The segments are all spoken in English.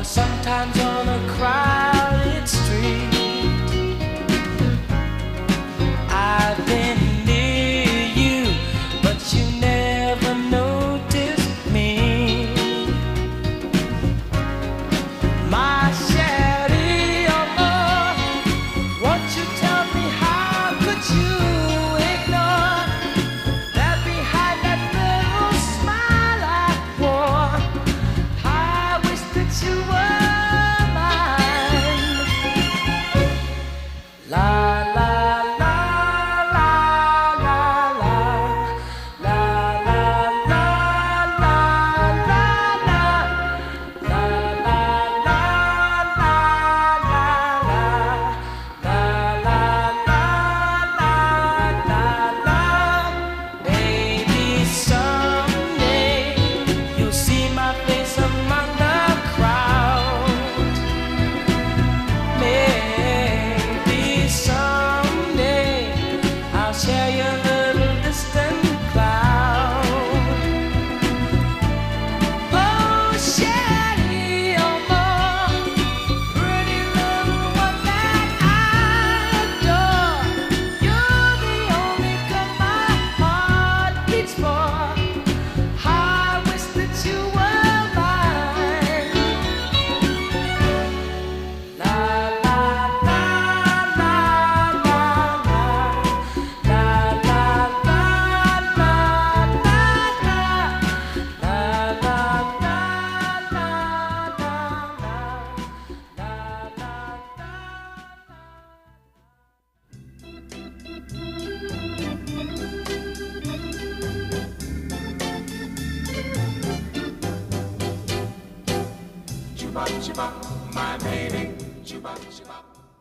sometimes on a crowded street. I've been near you, but you never noticed me. My Sherry, oh Lord, won't you tell me how could you ignore that behind that little smile I wore? I wish that you were mine. La la la la la la la la la la la la la la la Maybe someday you'll see my face among the crowd. Maybe someday I'll share your little distant cloud. Oh, Sherry, oh, more pretty little one that I adore. You're the only girl my heart beats for. I wish that you were mine. La la la la la la la la la la Chuba chuba, my baby. Chuba chuba.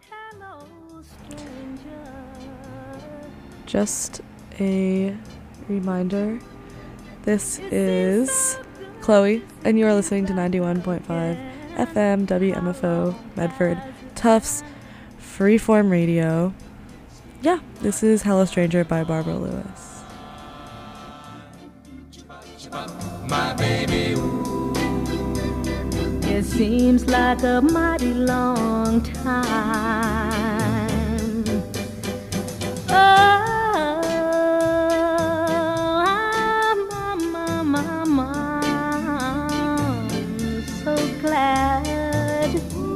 Just a reminder, this is Chloe, and you are listening to 91.5 FM WMFO Medford Tufts Freeform Radio. Yeah, this is Hello Stranger by Barbara Lewis. My baby. It seems like a mighty long time. Oh, I'm so glad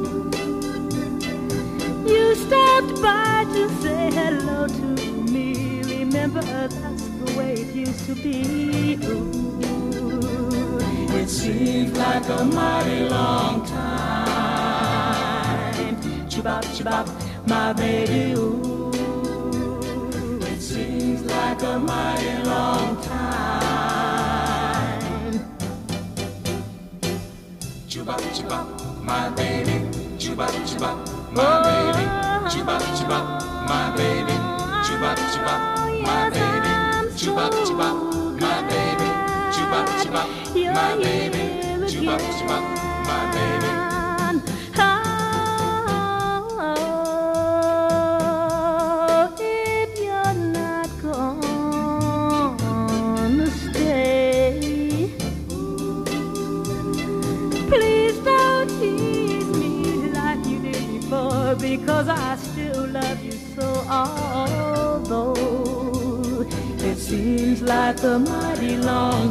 you stopped by to say hello to me. Remember, that's the way it used to be. Ooh, It seems like a mighty long time. chibop, chibop, my baby, ooh. It seems like a mighty long time. Chuba chuba, my baby. Chuba chuba, my baby. Chuba chuba, my baby. Chuba chuba, my baby. Chuba chuba, my baby. Chuba chuba, my baby. Chuba chuba, my baby. Oh, if you're not gonna stay, please don't tease me like you did before, because I still love you so. Although it seems like a mighty long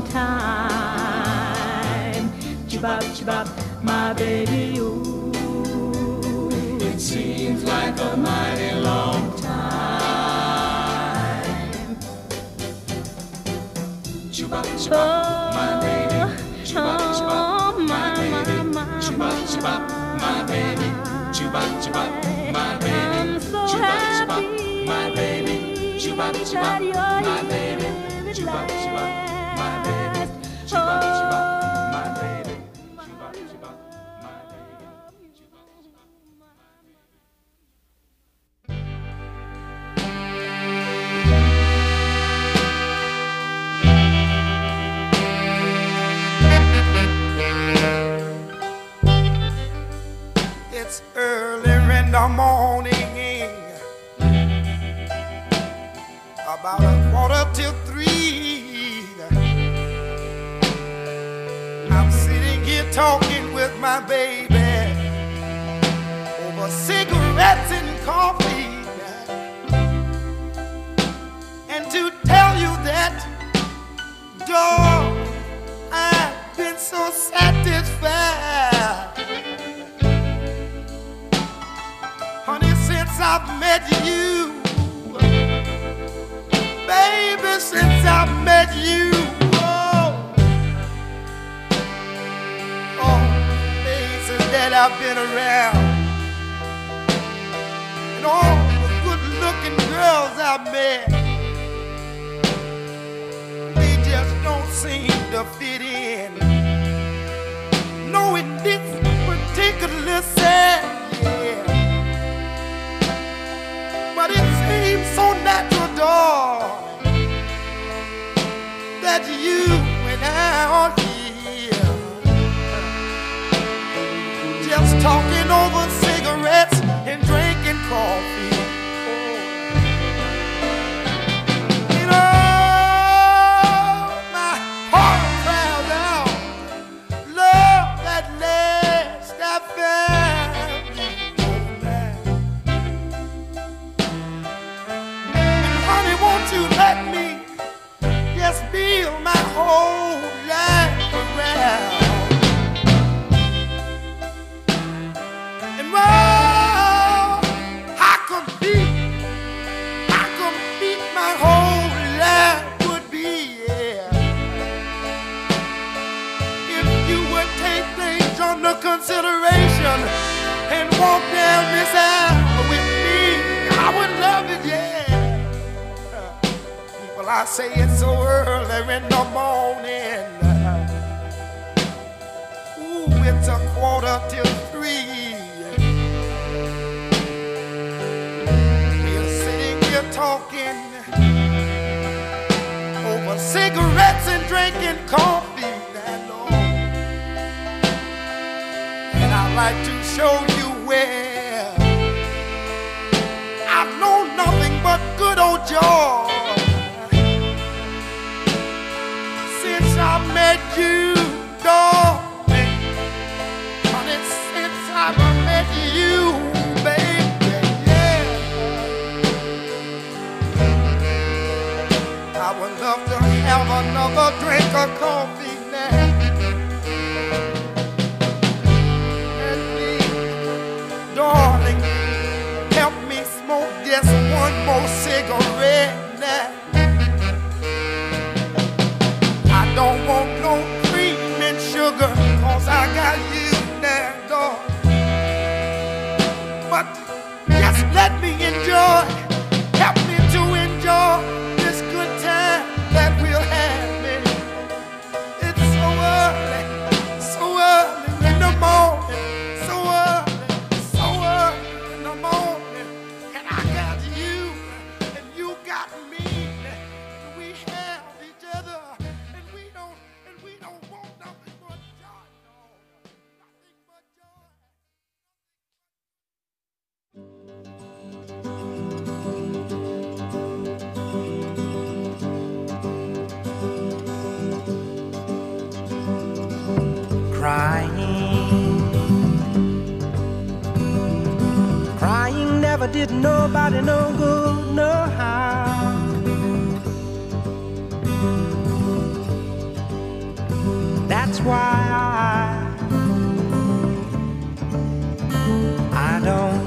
time, chibop chibop, my baby, ooh. It seems like a mighty long time. Chuba chuba, my baby. Chuba chuba, my baby. Chuba chuba, my baby. Chuba chuba, my baby. I'm so Chuba chuba, happy my baby. Chuba chuba, that you're my baby. here at Chuba chuba, my baby. last. Chuba chuba, my baby. Chuba chuba, my baby. Chuba chuba, my It's early in the morning, about 2:45. I'm sitting here talking with my baby. over cigarettes and coffee, and to tell you that, dog, I've been so satisfied, honey, since I've met you, baby, since I've met you. That I've been around, and all the good-looking girls I've met, they just don't seem to fit in. No, in this particular set, yeah, but it seems so natural, darling, that you and I are here. Just talking over cigarettes and drinking coffee. You know, my heart cries out, love that last I found. And honey, won't you let me just feel my whole life around? Consideration and walk down this aisle with me, I would love it, yeah. People, I say it's so early in the morning. Ooh, it's 2:45. We're sitting here talking over cigarettes and drinking coffee. I'd like to show you where I've known nothing but good old joy since I met you, darling. Honey, since I met you, baby, yeah. I would love to have another drink of coffee now. Darling, help me smoke just one more cigarette now. I don't want no cream and sugar, 'cause I got you now, darling. But just let me enjoy, help me to enjoy this good time that we'll have, man. It's so early in the morning, so early. Crying never did nobody no good, no how. That's why I don't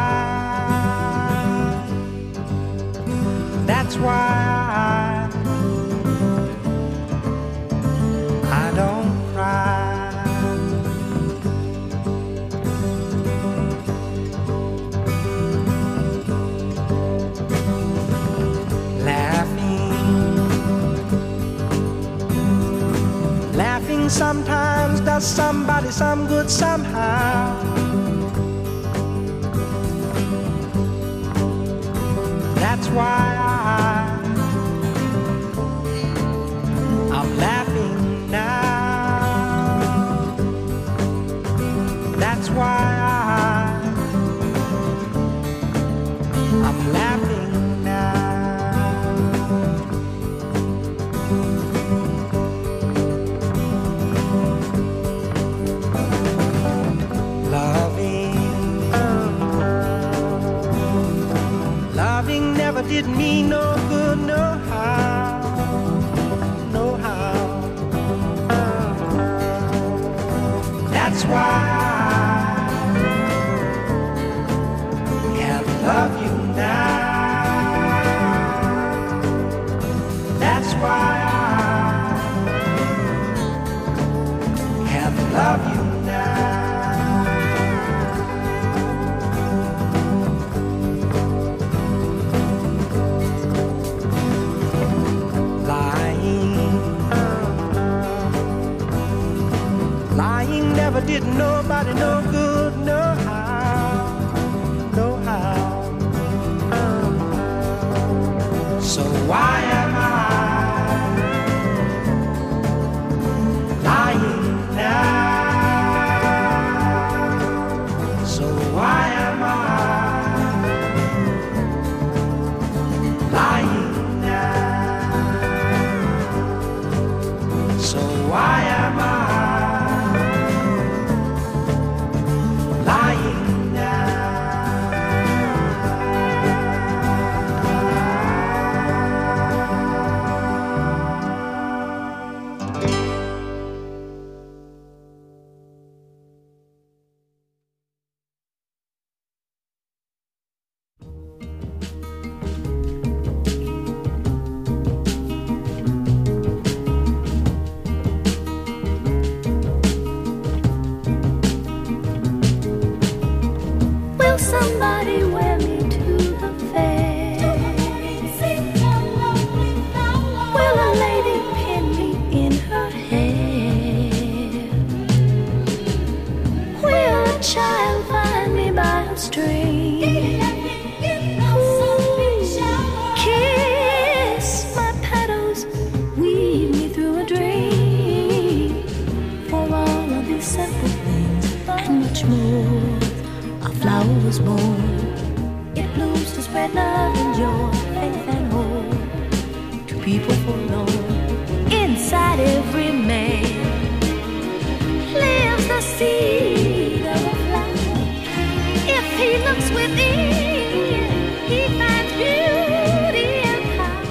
cry. That's why I don't cry. Laughing sometimes does somebody some good somehow. That's why I'm laughing now. That's why I'm laughing now. Loving didn't mean no good, no how, no how. That's why I can't love you now. That's why I can't love you now. Lying never did nobody no good, no how, no how. So why am I lying now? So why am I lying now? So why am I somebody wear me to the fair? Will a lady pin me in her hair? Will a child find me by a stream? Kiss my petals, weave me through a dream. For all of these simple things and much more, a flower was born. It blooms to spread love and joy, faith and hope to people forlorn. Inside every man lives the seed of a flower. If he looks within, he finds beauty and power.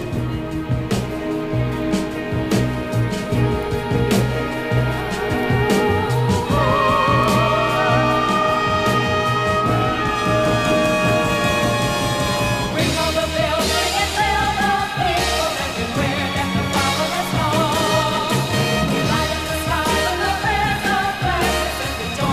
Don't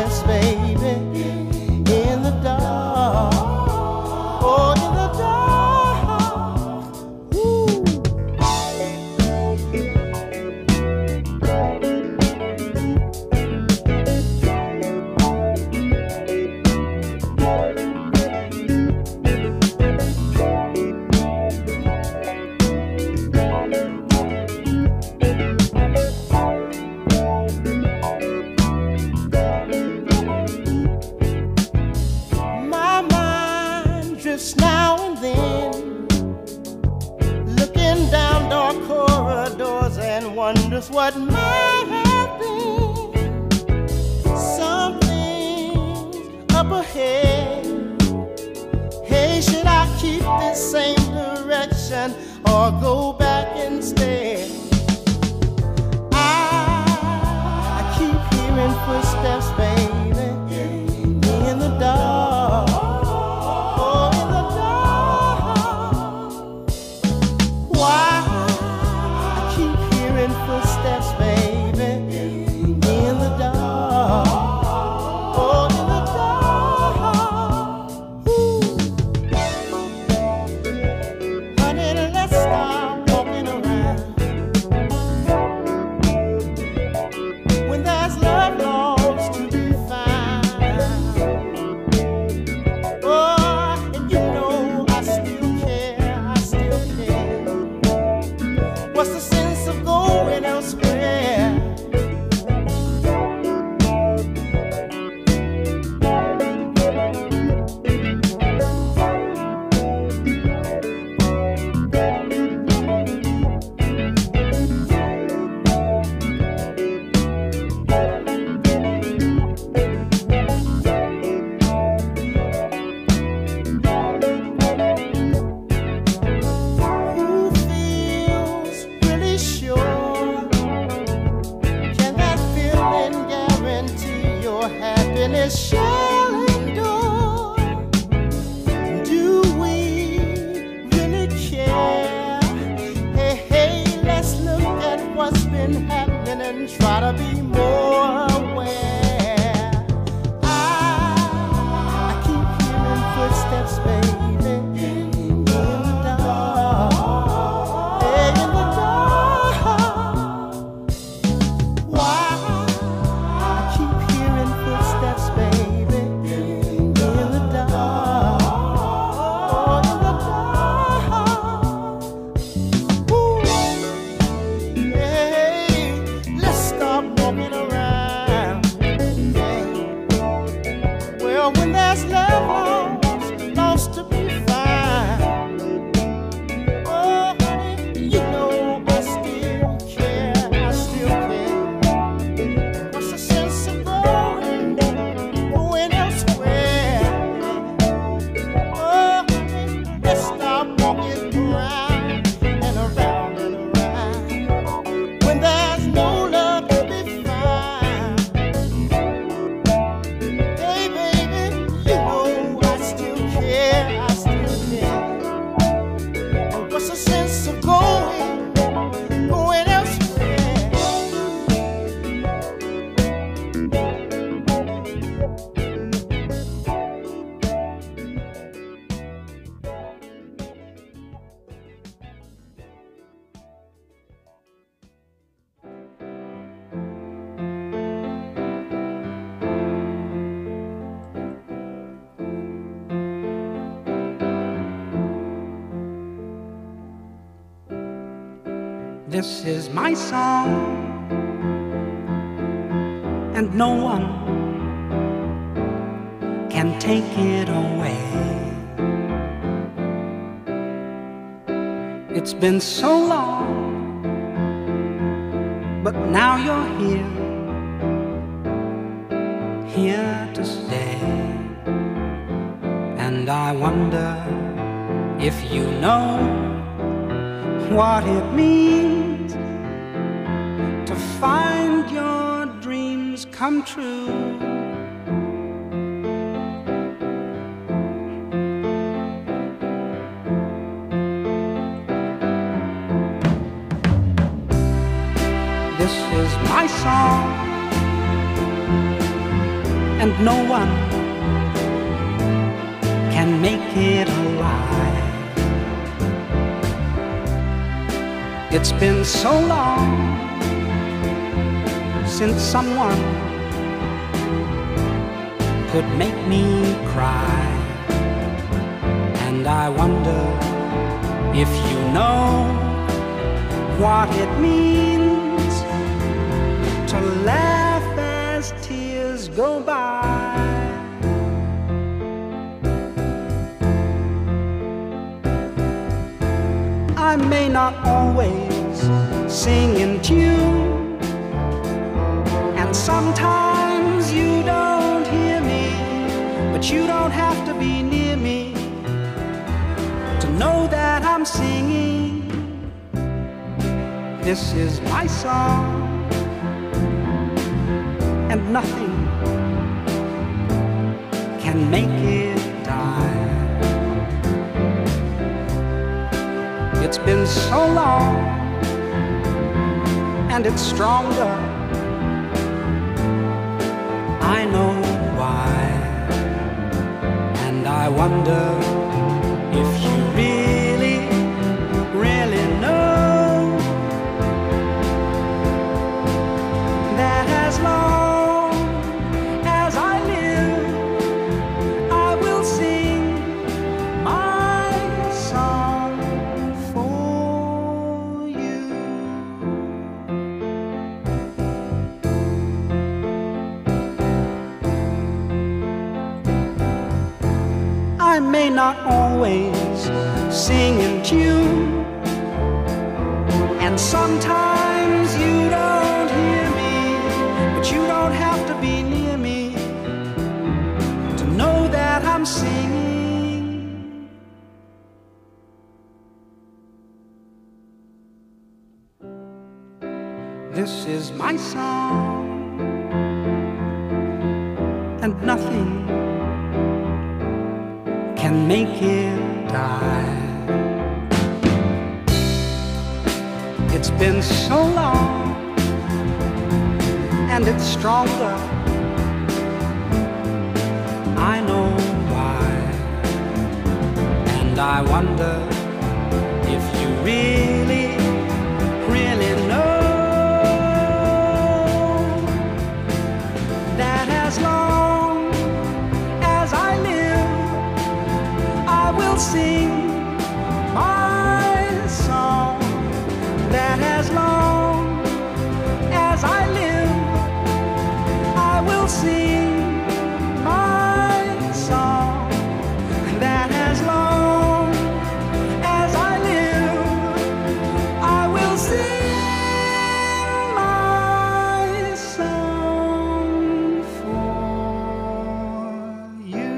footsteps, baby, in the dark. Oh, in the dark. Ooh. My mind drifts now and then, looking down dark corridors and wonders what might have been. Something's up ahead. Hey, should I keep this same direction or go back instead? I keep hearing footsteps, baby, in the dark. Oh, in the dark. Why? I keep hearing footsteps, baby, in the dark. Oh, in the dark. Ooh. Honey, let's start walking around. When there's love lost to be found. Oh, and you know I still care, I still care. What's the sense of going elsewhere? Who feels really sure? Can that feeling guarantee your happiness shall endure? Do we really care? Hey, hey, let's look at what's been happening and try to be more aware. I keep hearing footsteps, baby, in the dark. Hey, in the dark. Why? I keep hearing footsteps, baby, in the dark. Oh, in the dark. Ooh. Hey, let's stop walking around. Yeah. Well, when there's love lost to be found. Oh, honey, you know I still care, I still care. What's the sense of going elsewhere? Oh, honey, let's stop walking around and around and around. When there's no love to be found. Hey, baby, you know I still care, I still care. And what's the sense of going elsewhere? This is my song, and no one can take it away. It's been so long, but now you're here to stay. And I wonder if you know what it means to find your dreams come true. This is my song, and no one can make it alive. It's been so long since someone could make me cry, and I wonder if you know what it means to laugh as tears go by. I may not always sing in tune, and sometimes you don't hear me, but you don't have to be near me to know that I'm singing. This is my song, and nothing can make it die. It's been so long, and it's stronger. I know why, and I wonder if you really, really know that as long as I live, I will sing my song for you. I may not always sing in tune, and sometimes you don't hear me, but you don't have to be near me to know that I'm singing. This is my song, and nothing can make it die. It's been so long, and it's stronger. I know why, and I wonder if you really, really know that as long as I live, I will sing my song. That as long as I live, I will sing my song. That as long as I live, I will sing my song for you.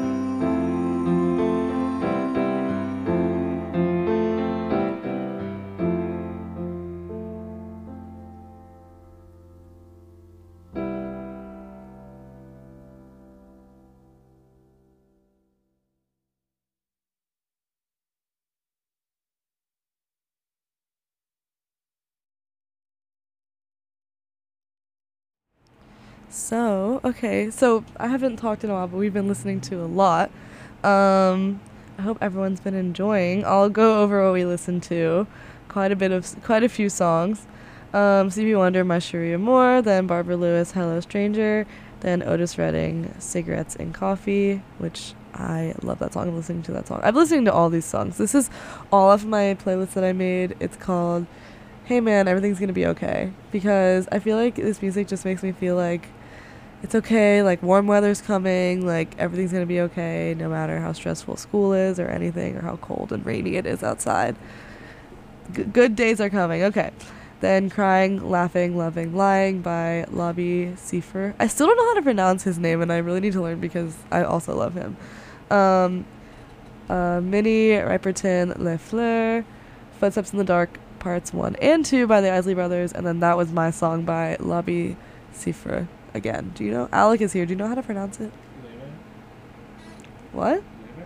So I haven't talked in a while, but we've been listening to a lot. I hope everyone's been enjoying. I'll go over what we listened to. Quite a few songs. Stevie Wonder, My Cherie Amour, then Barbara Lewis, Hello Stranger, then Otis Redding, Cigarettes and Coffee, which I love that song. I'm listening to that song. I'm listening to all these songs. This is all of my playlist that I made. It's called Hey Man, Everything's Gonna Be Okay, because I feel like this music just makes me feel like it's okay, like warm weather's coming, like everything's gonna be okay no matter how stressful school is or anything, or how cold and rainy it is outside. Good days are coming. Okay. Then Crying, Laughing, Loving, Lying by Labi Siffre. I still don't know how to pronounce his name, and I really need to learn because I also love him. Minnie Riperton, Les Fleurs, Footsteps in the Dark, Parts 1 and 2 by the Isley Brothers, and then That Was My Song by Labi Siffre. Again, do you know? Alec is here. Do you know how to pronounce it? What?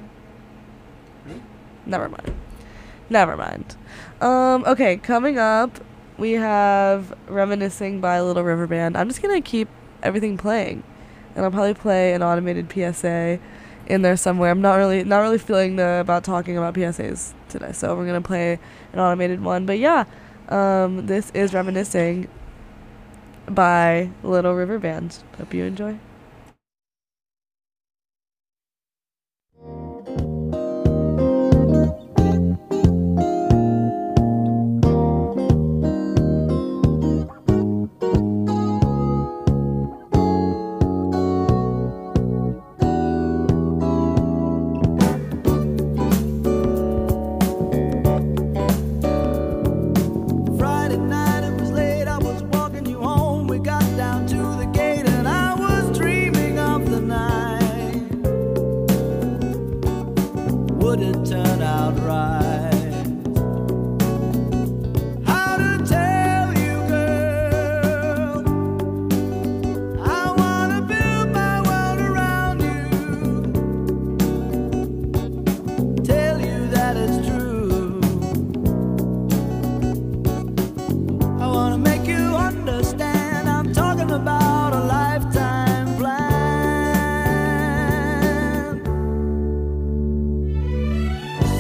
Never mind. Okay, coming up, we have Reminiscing by Little River Band. I'm just gonna keep everything playing. and I'll probably play an automated PSA in there somewhere. I'm not really feeling about talking about PSAs today, so we're gonna play an automated one. But yeah, this is Reminiscing by Little River Band. Hope you enjoy. Friday night, it was late, I was walking you home. We got down to the gate and I was dreaming of the night. Would it turn out right? How to tell you, girl, I wanna build my world around you. Tell you that it's true. I wanna make you understand. I'm talking about a lifetime plan.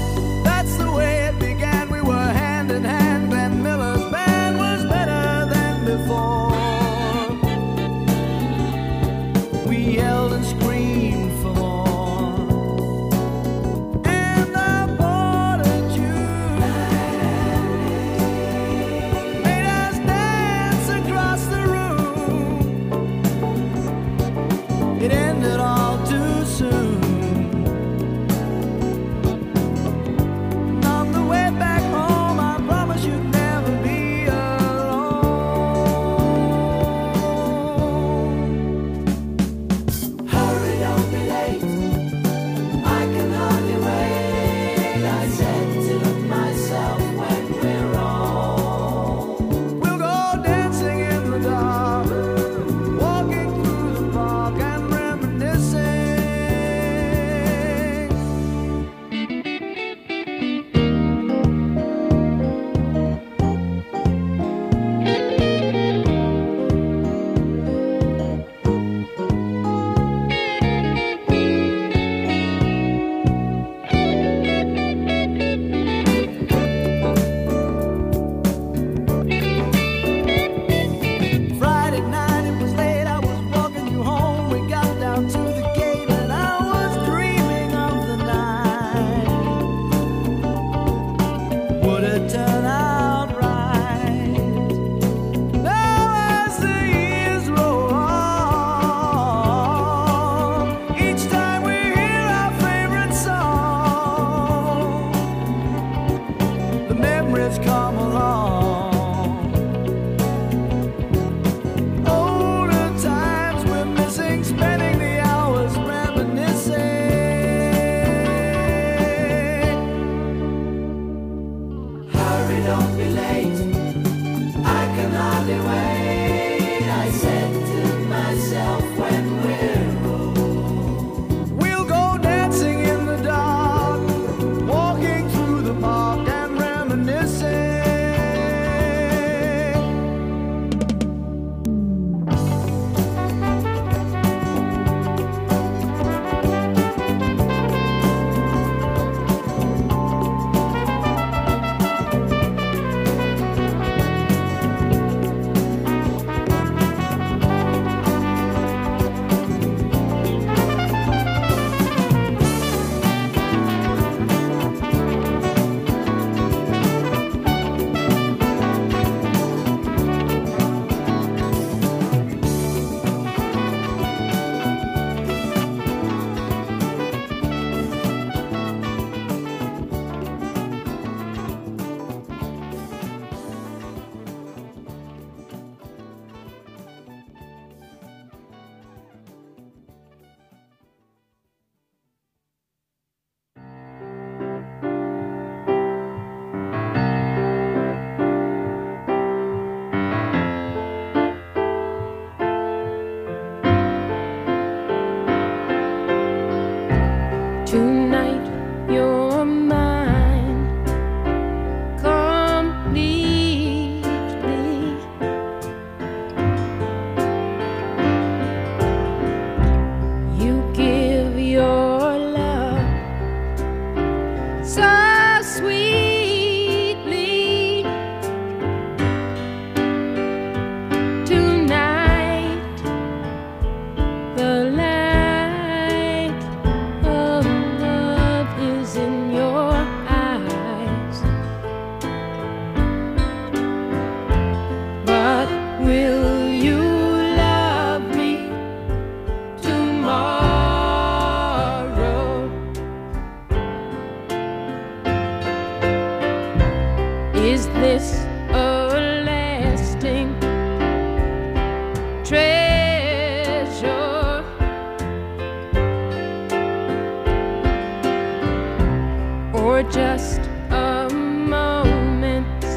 for just a moment's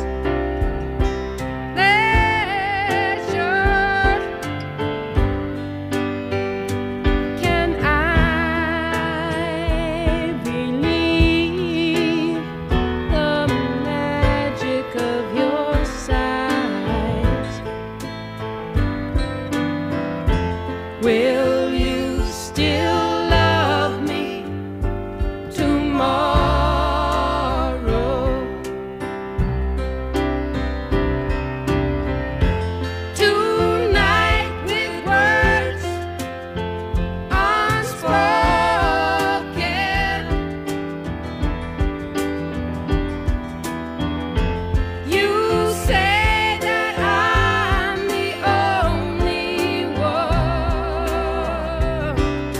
pleasure. Can I believe the magic of your sighs? Will you still love me tomorrow? Tonight with words unspoken, you say that I'm the only one.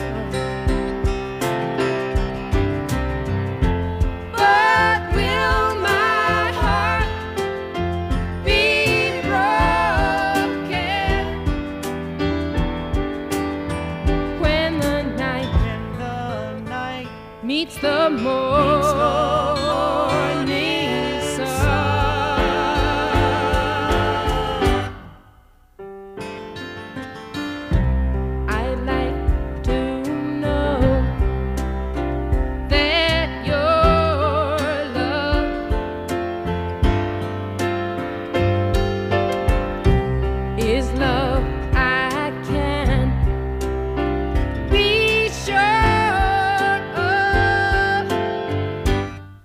But will my heart be broken when the night meets the morning sun? I'd like to know that your love is love I can be sure of.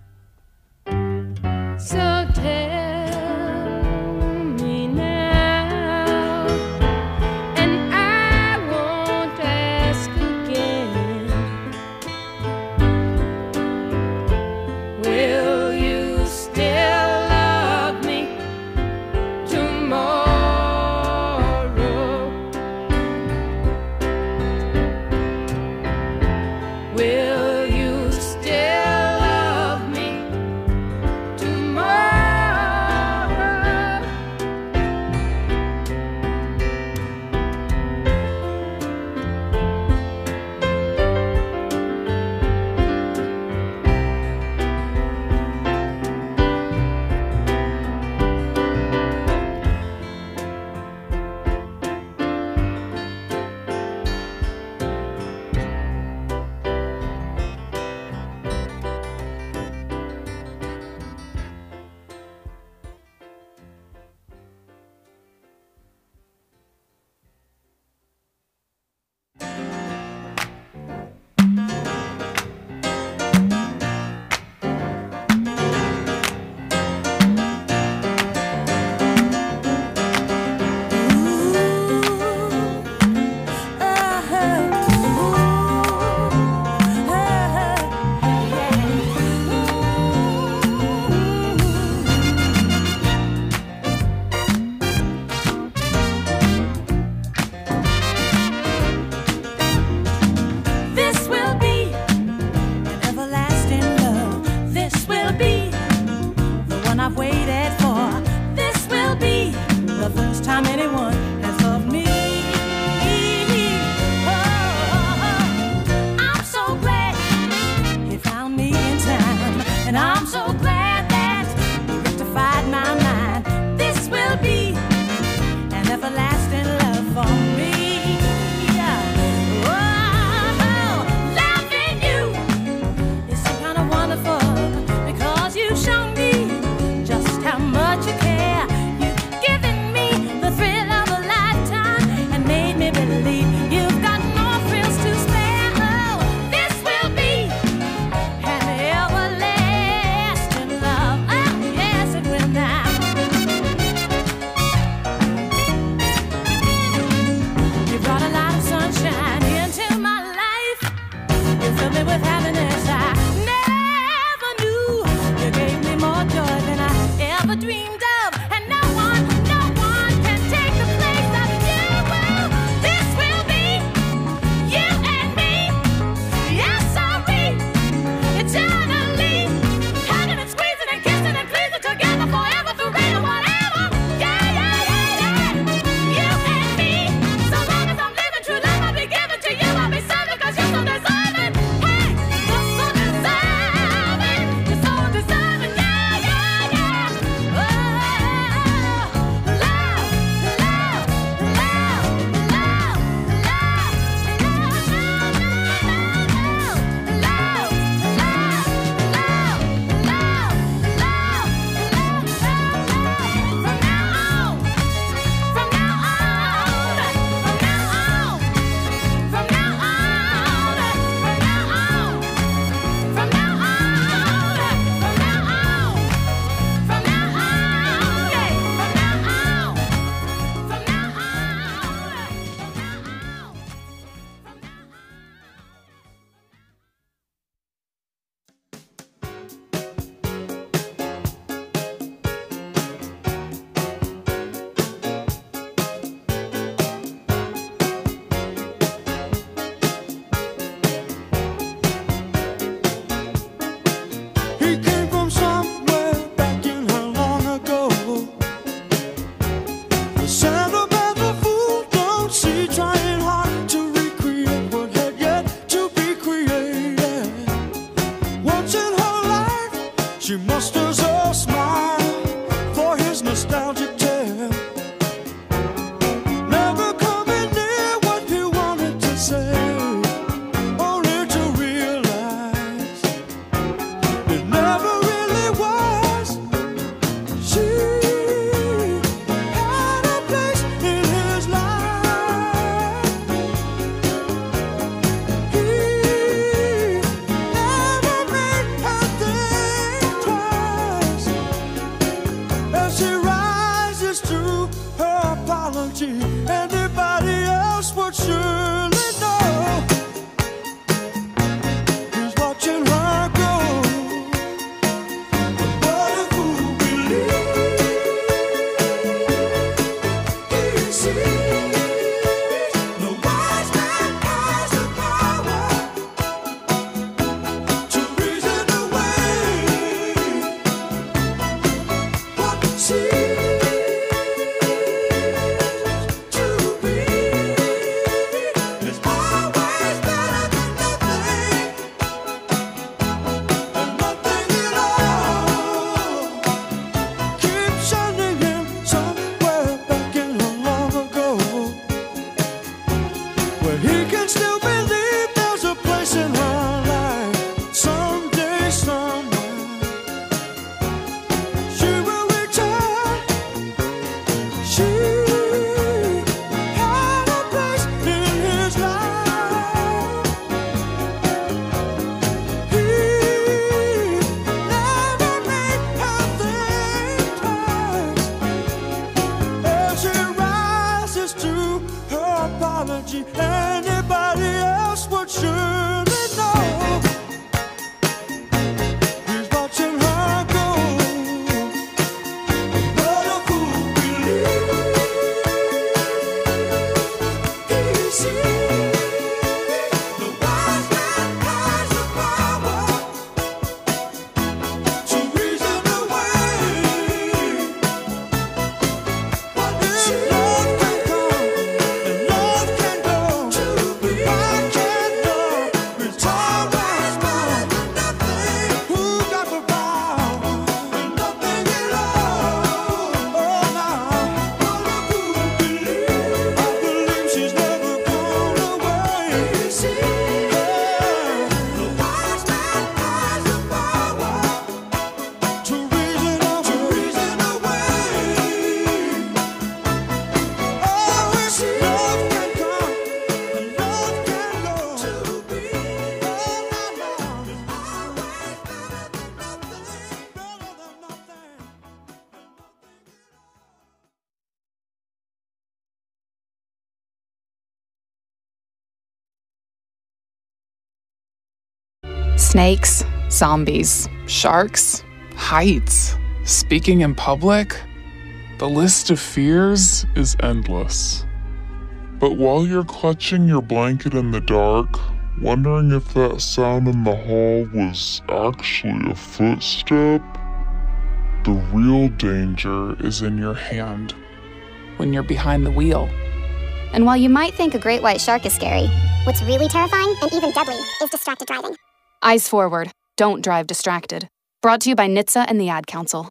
Snakes, zombies, Sharks, heights, speaking in public. The list of fears is endless. But while you're clutching your blanket in the dark, wondering if that sound in the hall was actually a footstep, the real danger is in your hand. When you're behind the wheel. And while you might think a great white shark is scary, what's really terrifying and even deadly is distracted driving. Eyes forward. Don't drive distracted. Brought to you by NHTSA and the Ad Council.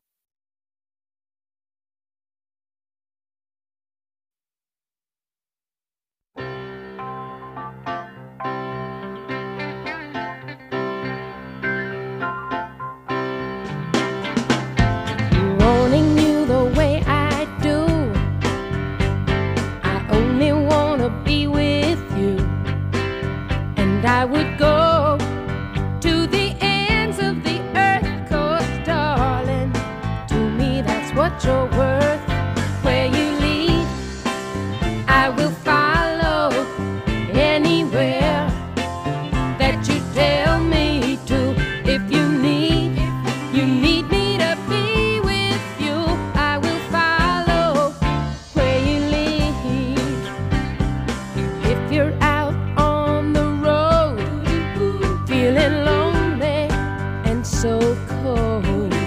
Wanting you the way I do, I only wanna be with you, and I would go to the ends of the earth, 'cause darling, to me that's what you're worth. Where you lead, I will follow anywhere that you tell me to. If you need me to be with you, I will follow where you lead. If you're out on the road, feeling lonely and so cold,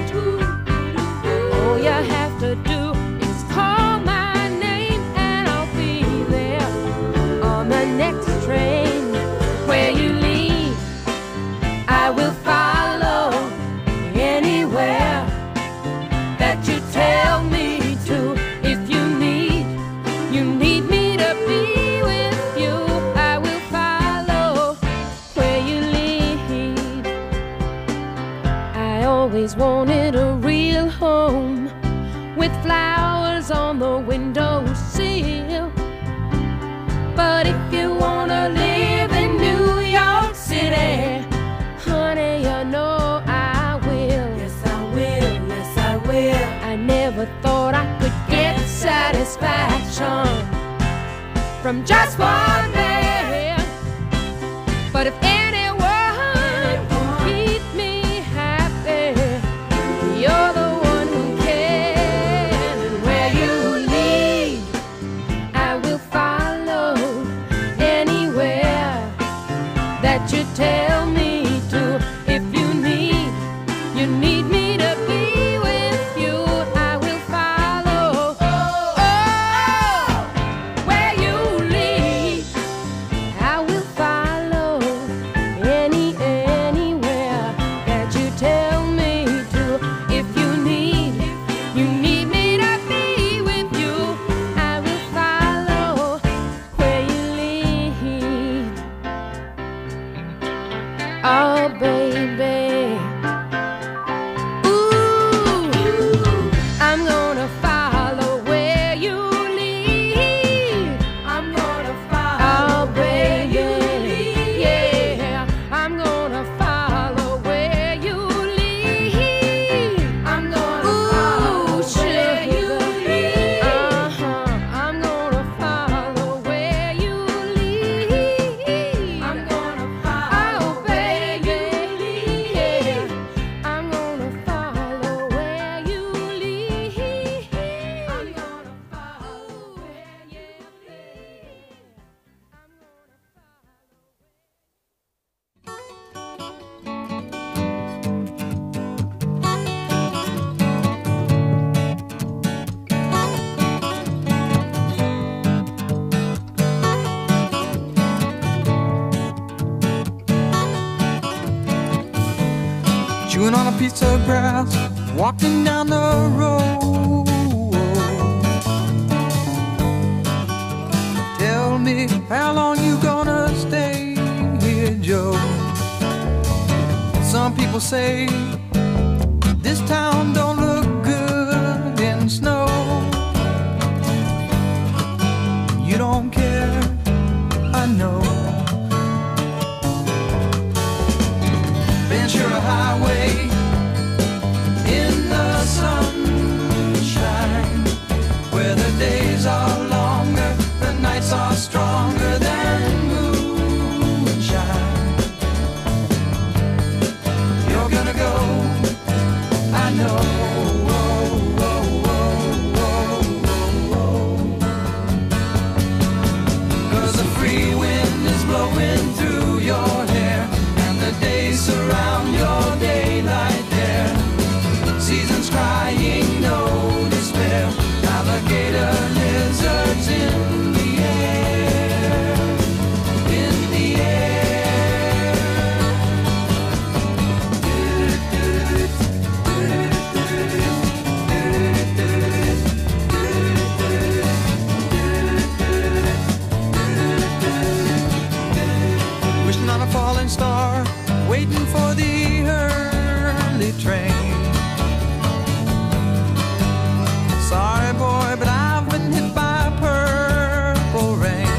all you have to do is call my name and I'll be there on the next train. Where you lead, I will follow anywhere that you tell me to. If you need me to be with you, I will follow where you lead. I always wanted a real home with flowers on the windowsill. But if you wanna live in New York City, honey, you know I will. Yes, I will. Yes, I will. I never thought I could get satisfaction from just one man. But if anyone can keep me happy, you're the one who can. And where you lead, I will follow anywhere that you tell me to. If you need me to be with you, I will follow. Oh, where you lead, I will follow anywhere that you tell me to. If you need me to be with you, I will follow where you lead. Oh, baby. Ooh, I'm gonna follow where you lead. I'm gonna follow. Oh, baby. Yeah, I'm gonna follow where you lead. I'm gonna follow where you lead. I'm gonna follow where you lead. I'm gonna follow. Oh, baby. Yeah, I'm gonna follow where you lead. I'm gonna follow where you lead. Chewing on a piece of grass, walking down the road. Tell me, how long you gonna stay here, Joe? Some people say this town don't look good in snow. You don't care, I know. Ventura Highway in the sunshine, where the days are longer, the nights are stronger than moonshine. falling star, waiting for the early train. Sorry, boy, but I've been hit by purple rain.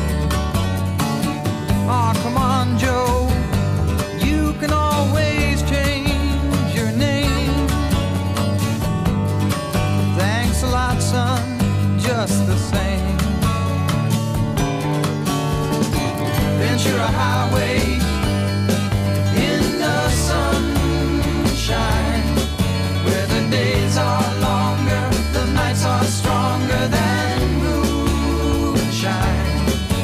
Oh, come on, Joe, you can always change your name. Thanks a lot, son, just the same. Ventura Highway in the sunshine, where the days are longer, the nights are stronger than moonshine.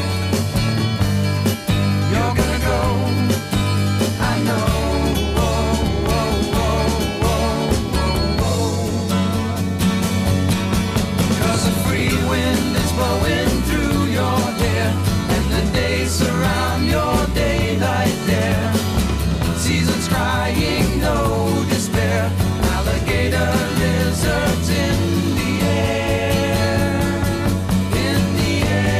You're gonna go, I know. Whoa, whoa, whoa, whoa, whoa, whoa. 'Cause a free wind is blowing through your hair, and the days surround your daylight there. Seasons crying, no despair. Alligator lizards in the air, in the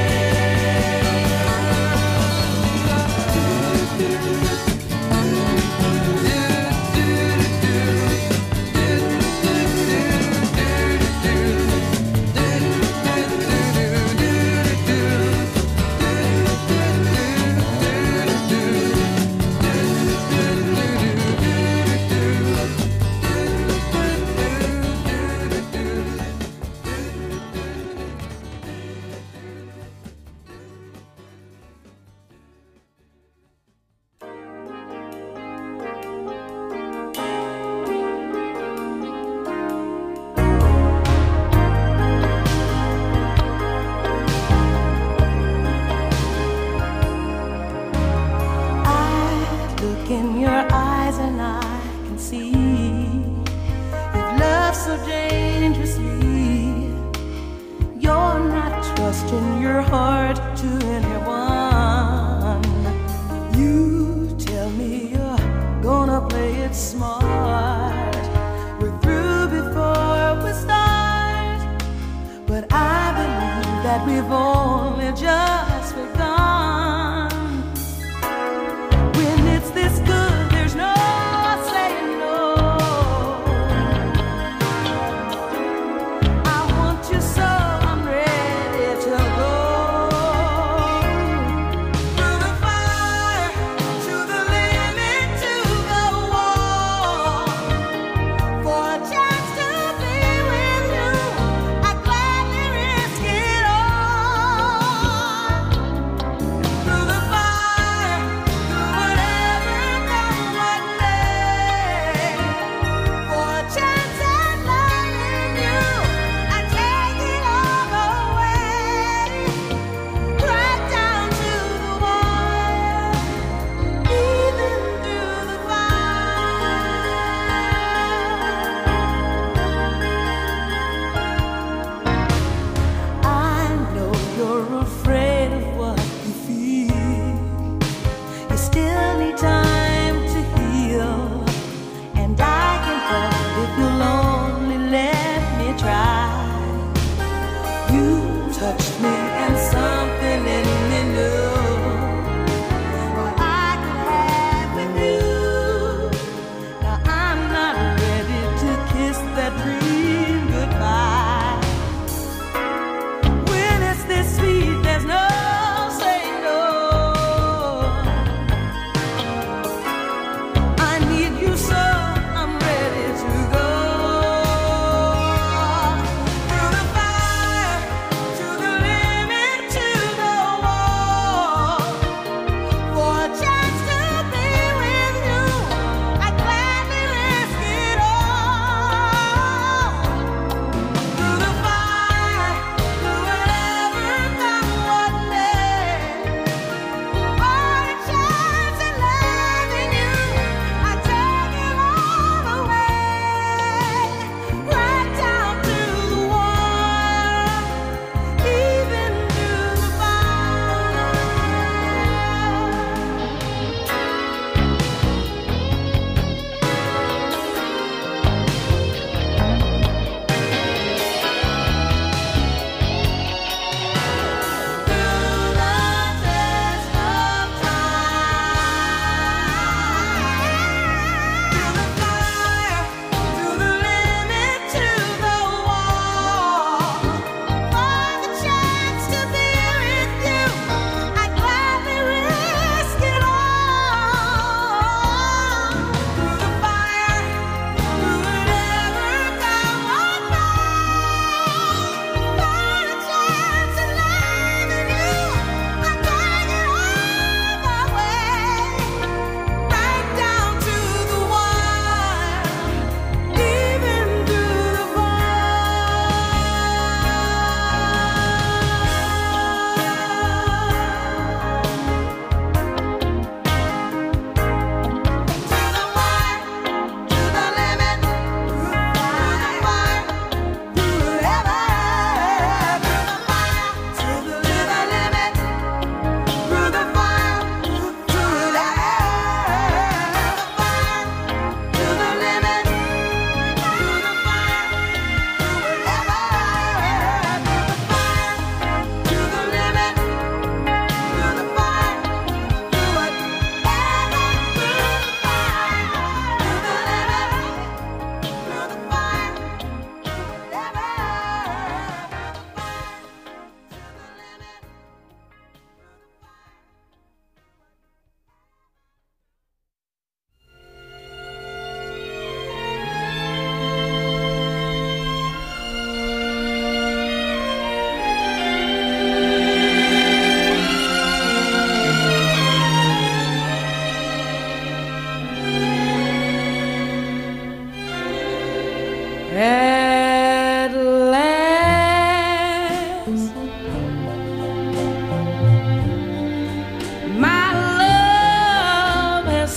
Look in your eyes and I can see you've loved so dangerously. You're not trusting your heart to anyone. You tell me you're gonna play it smart. We're through before we start, but I believe that we've only just begun. When it's this good, there's no saying no. I want you so I'm ready to go. Through the fire, to the limit, to the wall. For a chance to be with you, I'd gladly risk it all.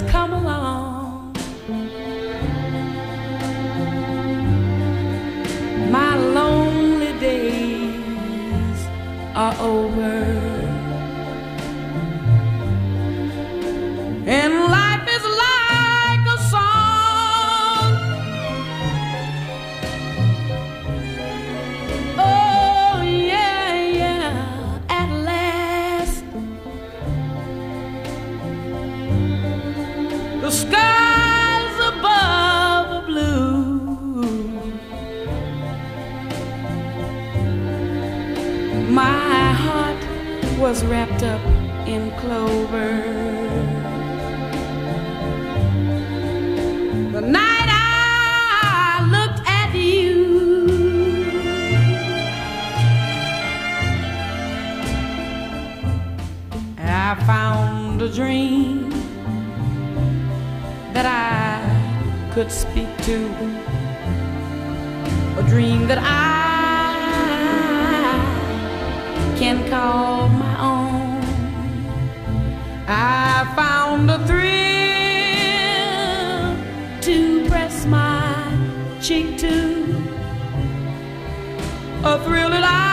come along. My lonely days are over, and life is like a song. Oh yeah, yeah, at last the skies above are blue. My heart was wrapped up in clover the night I looked at you. I found a dream that I could speak to, a dream that I can call my own. I found a thrill to press my cheek to, a thrill that I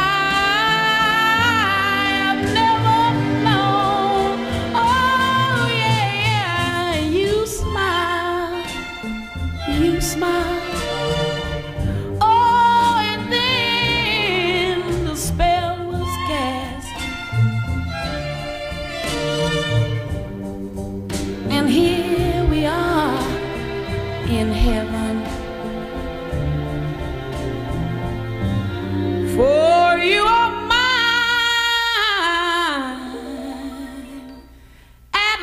have never known. Oh yeah, you smile, you smile. Oh, and then the spell was cast, and here we are in heaven. For you are mine at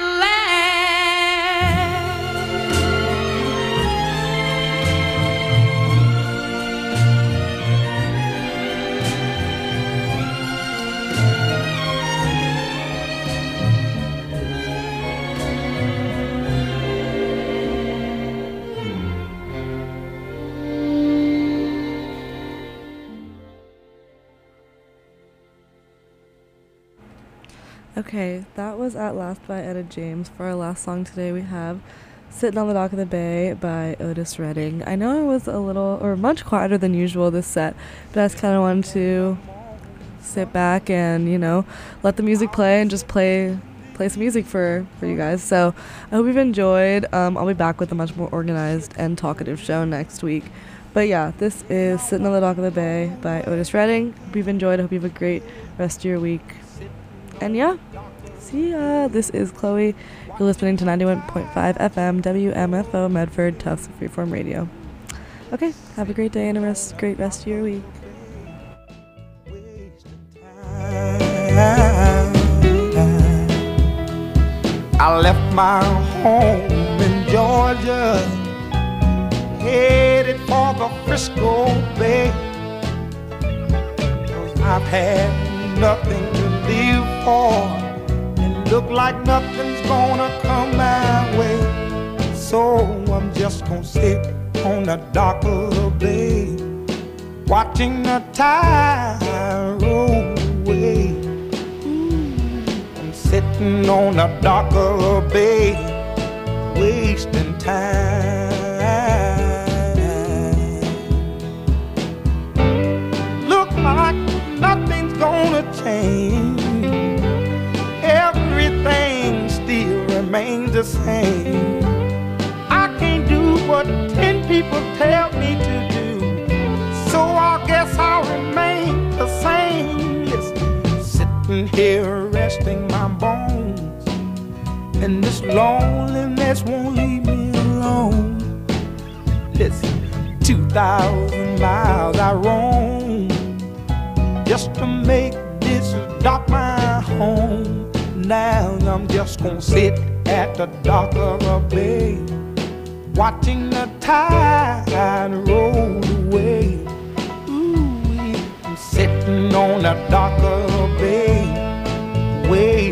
Okay, that was At Last by Etta James. For our last song today, we have Sitting on the Dock of the Bay by Otis Redding. I know it was a little, or much quieter than usual this set, but I just kind of wanted to sit back and, you know, let the music play and just play some music for you guys. So I hope you've enjoyed. I'll be back with a much more organized and talkative show next week. But yeah, this is Sitting on the Dock of the Bay by Otis Redding. Hope you've enjoyed. I hope you have a great rest of your week. And yeah, see ya. This is Chloe. You're listening to 91.5 FM WMFO Medford Tufts Freeform Radio. Okay, have a great day and a great rest of your week. I left my home in Georgia, headed for the Frisco Bay, 'cause I've had nothing to live for, and look like nothing's gonna come my way. So I'm just gonna sit on the dock of the bay, watching the tide roll away. I'm sitting on the dock of the bay, wasting time. Look like nothing's gonna change, everything still remains the same. I can't do what 10 people tell me to do, so I guess I'll remain the same. Yes, sitting here resting my bones, and this loneliness won't leave me alone. Listen, 2,000 miles I roam just to make this dock my home. Now I'm just gonna sit at the dock of a bay, watching the tide roll away. Ooh, I'm sitting on the dock of a bay, way